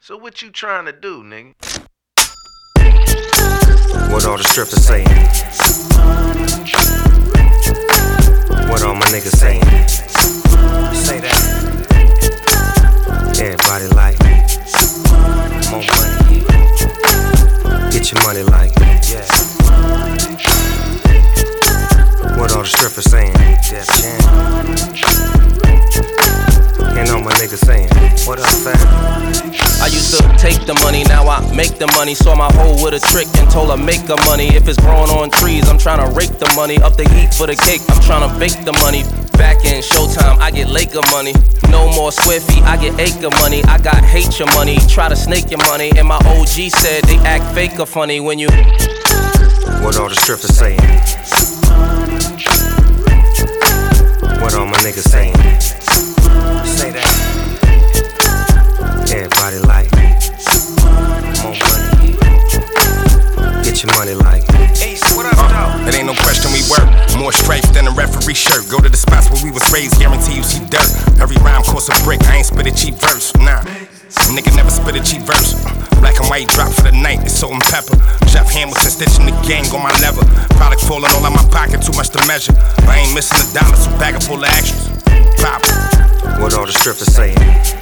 So what you trying to do, nigga? What all the strippers saying? What all my niggas saying? Say that. Everybody like more money. Get your money like, yeah. What all the strippers saying? Def Jam. And all my niggas saying, what up, fam? I used to take the money, now I make the money. Saw my hoe with a trick and told her make her money. If it's growing on trees, I'm tryna rake the money. Up the heat for the cake, I'm tryna bake the money. Back in Showtime, I get Laker money. No more square feet, I get acre money. I got hate your money, try to snake your money. And my OG said they act fake or funny when you. What all the strippers saying? What all my niggas saying? Say that. Everybody like more money. Get your money like. Ace, what up, dog? It ain't no question we work. More stripes than a referee shirt. Go to the spots where we was raised, guarantee you see dirt. Every rhyme costs a brick, I ain't spit a cheap verse, nah. Nigga never spit a cheap verse. Black and white drop for the night, it's salt and pepper. Jeff Hamilton stitching the gang on my lever. Product falling all out my pocket, too much to measure. I ain't missing a dollar, so bag it full of extras. Pop. What all the strippers saying?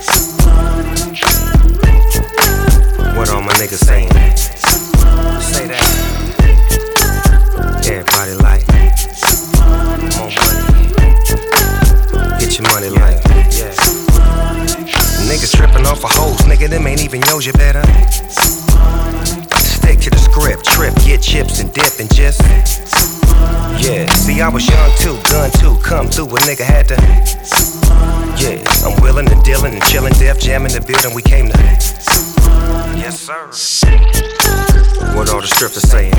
What all my niggas saying? Say that. Everybody like more money. Get your money like, yeah. Niggas tripping off of hoes, nigga, them ain't even yours, you better stick to the script, trip, get chips and dip and just, yeah. See, I was young too, gun too, come through, a nigga had to, yeah. I'm willing and dealing and chillin', Def Jam in the building, we came to, yes sir. What all the strippers saying?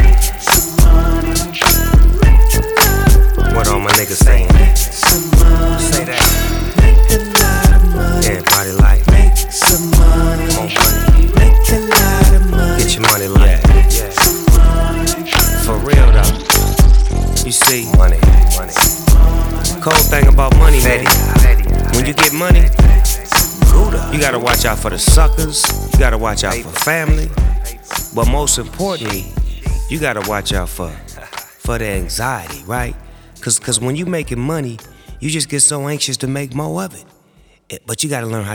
What all my niggas saying? Say that. Everybody like more money. Get your money like, yeah. For real though. You see, money. Cold thing about money, man. When you get money, you gotta watch out for the suckers. You gotta watch out for family. But most importantly, you gotta watch out for the anxiety, right? Cause when you making money, you just get so anxious to make more of it. But you gotta learn how